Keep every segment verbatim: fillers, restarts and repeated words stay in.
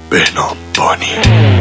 بهنام بانی.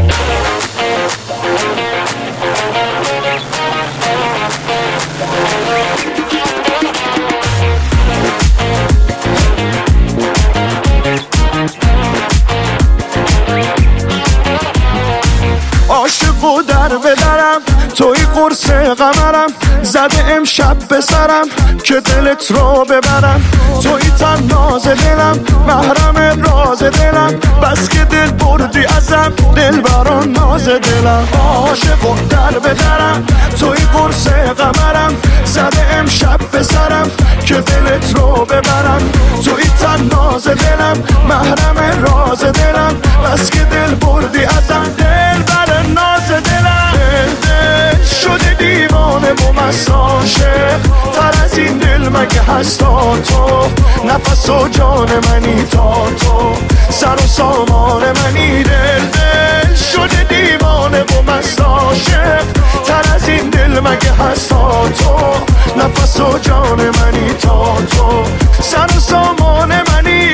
عاشق و در بدرم توی قرص قمرم، زده امشب به سرم که دلت رو ببرم. توی تناز دلم محرم راز دلم، بس که دل بردی ازم دل بران ناز دلم. عاشق و در بدرم توی قرص قمرم، زده امشب به سرم که دلت رو ببرم. توی تناز دلم محرم راز دلم، بس که دل بردی ازم دل بران ناز دلم. دل دل شده دیوانه و مست عاشق، تر از این دل مگه هستا تو؟ نفس و جان منی تا تو، سر و سامان منی. دل دل شده دیوانه و مست عاشق، تر از این دل مگه هستا تو؟ نفس و جان منی تا تو، سر و سامان منی.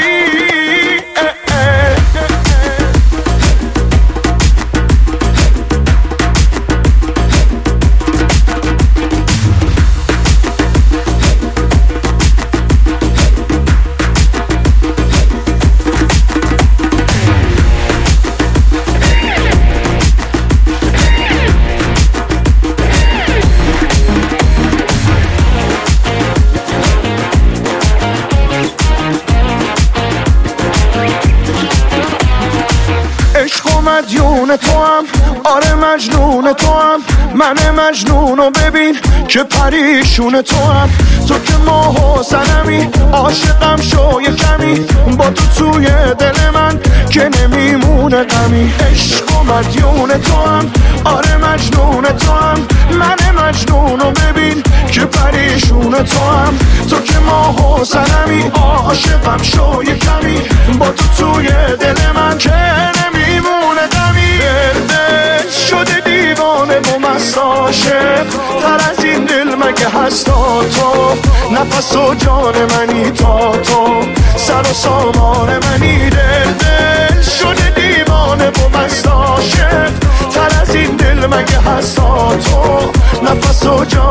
مدیون تو هم، آره مجنون تو هم، من مجنونو ببین که پریشون تو هم. تو که ماه و سنمی، عاشقم شو یه کمی، با تو توی دل من که نمیمونه غمی. عشق و مدیون تو هم، آره مجنون تو هم، من مجنونو ببین که پریشون تو هم. تو که ماه و سنمی، عاشقم شو یه کمی، با تو توی دل من که نمیمونه غمی. دل دل شده دیوانه و مست عاشق، تر از این دل مگه هستا تو؟ نفس و جان منی تا تو، سر و سامان منی. دل دل شده دیوانه و مست عاشق، تر از این دل مگه هستا تو؟ نفس و جان